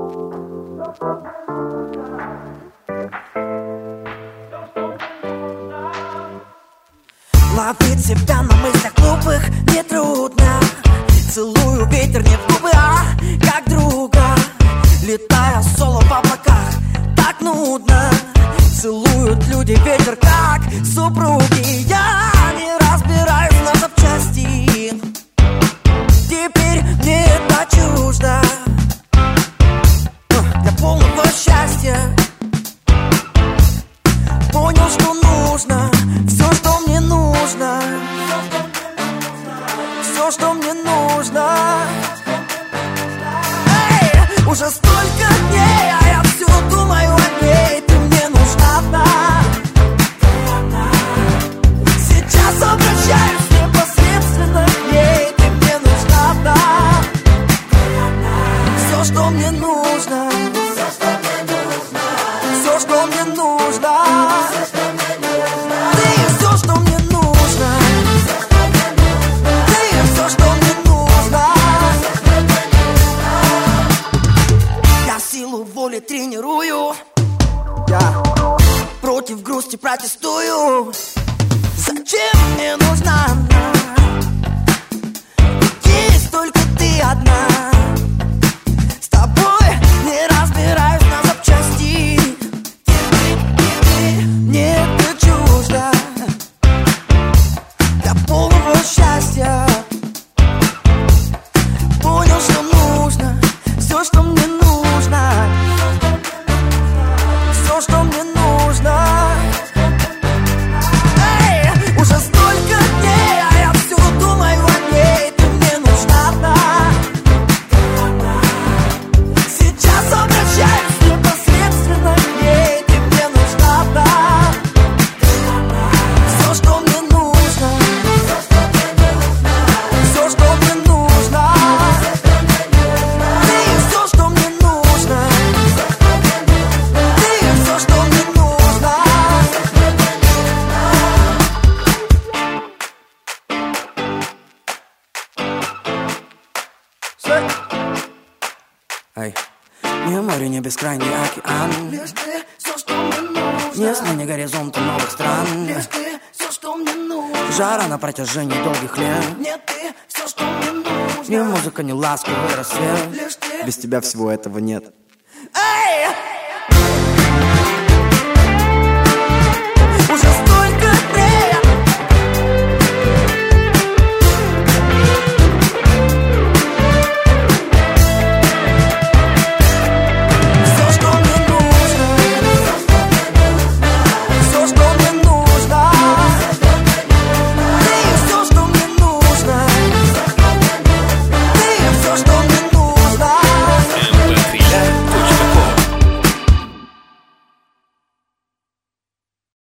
Ловить себя на мыслях глупых нетрудно. Целую ветер не в губы, а как друга. Летая соло в облаках, так нудно. Целуют люди ветер, как супруги. Я не разбираюсь на запчасти. Теперь мне это чуждо. Для полного счастья понял, что нужно все, что мне нужно. Все, что мне нужно. Эй, уже столько дней, а я все думаю о ней. Ты мне нужна одна. Сейчас обращаюсь непосредственно к ней. Ты мне нужна одна. Все, что мне нужно. Все, что мне нужно. Ты все, что мне нужно. Ты все, что мне нужно. Я силу воли тренирую. Я против грусти протестую. Зачем мне нужна она? Есть только ты одна. С тобой не разбираюсь на запчасти. Мне это чуждо. Для полного счастья понял, что нужно все, что мне нужно. Все, что мне нужно. Эй, уже столько дней, а я все думаю о ней. Ты мне нужна одна. Сейчас обращаюсь непосредственно к ней. Ты мне нужна одна. Все, что мне нужно. Все, что мне нужно. Ты все, что мне нужно. Ты все, что мне нужно. Эй, не море, не бескрайний океан. Лишь ты все, что мне нужно. Не смене горизонта новых стран. Лишь ты все, что мне нужно. Жара на протяжении долгих лет. Нет, ты все, что мне нужно. Ни музыка, ни ласковый рассвет. Лишь ты. Без тебя всего этого нет. Эй!